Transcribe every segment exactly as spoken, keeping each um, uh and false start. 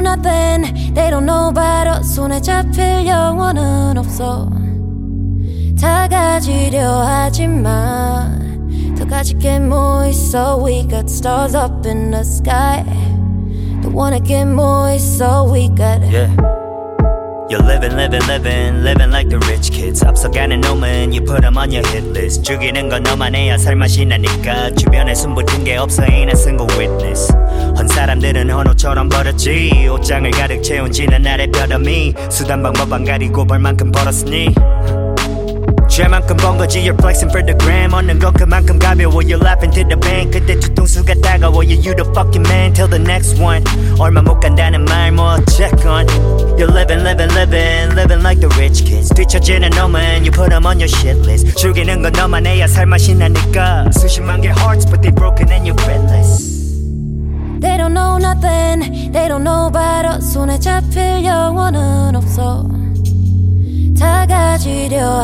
nothing. They don't know about us. 손에 잡힐 영혼은 없어. 다 가지려 하지만 더 가질 게 뭐 있어. We got stars up in the sky. Don't wanna get more 있어. We got it. Yeah. You're living, living, living, living like the rich kids. 앞서가는 놈은 you put them on your hit list. 죽이는 건 너만 해야 살맛이 나니까. 주변에 숨 붙은 게 없어 ain't a single witness. 헌 사람들은 헌옷처럼 버렸지. 옷장을 가득 채운 지난 날의 뼈더미. 수단 방법 안 가리고 벌만큼 벌었으니 죄만큼 번 거지. You're flexing for the gram. 얻는 건 그만큼 가벼워. You're laughing to the bank. 그때 뒤통수가 따가워. Yeah, you the fucking man till the next one. 얼마 못 간다는 말 뭐 check on. You're living, living, living, living like the rich kids. 뒤처지는 놈은 you put them on your shit list. 죽이는 건 너만 해야 살맛이 나니까. 수십만 개 hearts but they broken and you're breathless. They don't know nothing. They don't know about us. 손에 잡힐 영혼은 없어. 다 가지려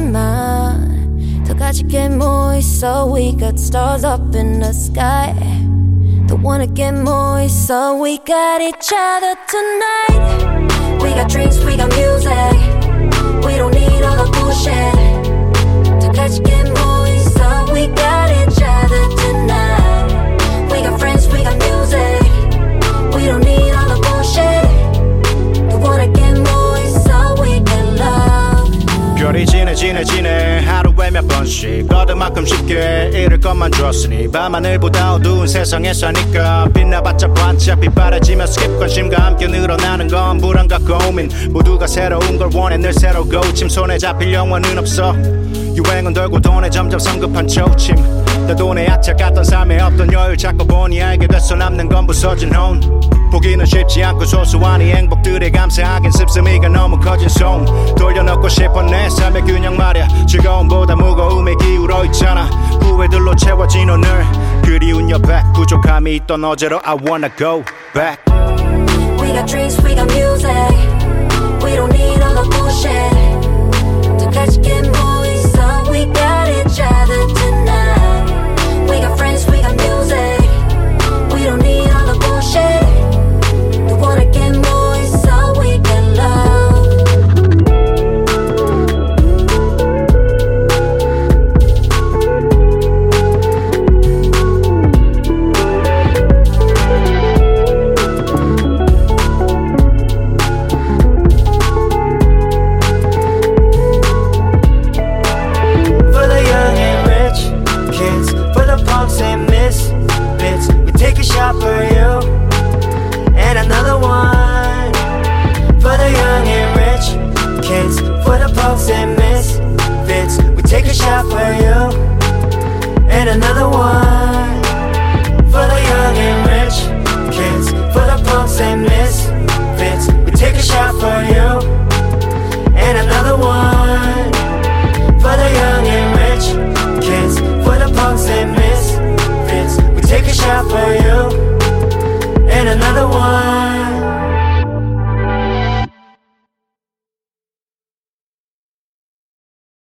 하지만 더 가질 게 뭐 있어. We got stars up in the sky. Don't wanna get more 있어. We got each other tonight. We got drinks, we got music. We don't need all the bullshit. 더 가질 게 뭐 있어. We got each other tonight. We got friends, we got music. We don't need all the bullshit. Don't wanna get more 있어. We got love. 별이 지네 지네 지네 하루에 몇 번씩 얻을 만큼 쉽게 잃을 것만 줬으니 밤하늘보다 어두운 세상에 사니까 빛나봤자 반짝 빛바라지며 스킵 관심과 함께 늘어나는 건 불안과 고민 모두가 새로운 걸 원해 늘 새로고 침 손에 잡힐 영혼은 없어 유행은 돌고 돈에 점점 성급한 초침 내 돈에 악착같던 삶에 없던 여유 찾고 보니 알게 됐어 남는 건 부서진 혼 보기는 쉽지 않고 소소한 이 행복들에 감사하긴 습습이가 너무 커진 손 돌려놓고 싶어 내 삶의 균형 말야 즐거움보다 무거움에 기울어 있잖아 후회들로 채워진 오늘 그리운 여백 부족함이 있던 어제로 I wanna go back. We got drinks, we got music. We don't need all the bullshit. 더 가질 게 뭐 있어. We got each other tonight. We got friends, we got music. We don't need all the bullshit. Don't wanna get more 있어. We got love. For you and another one for the young and rich kids, for the punks and misfits. We take a shot for you and another one for the young and rich kids, for the punks and misfits. We take a shot for you and another one for the young and rich kids, for the punks and misfits. We take a shot for you and another one.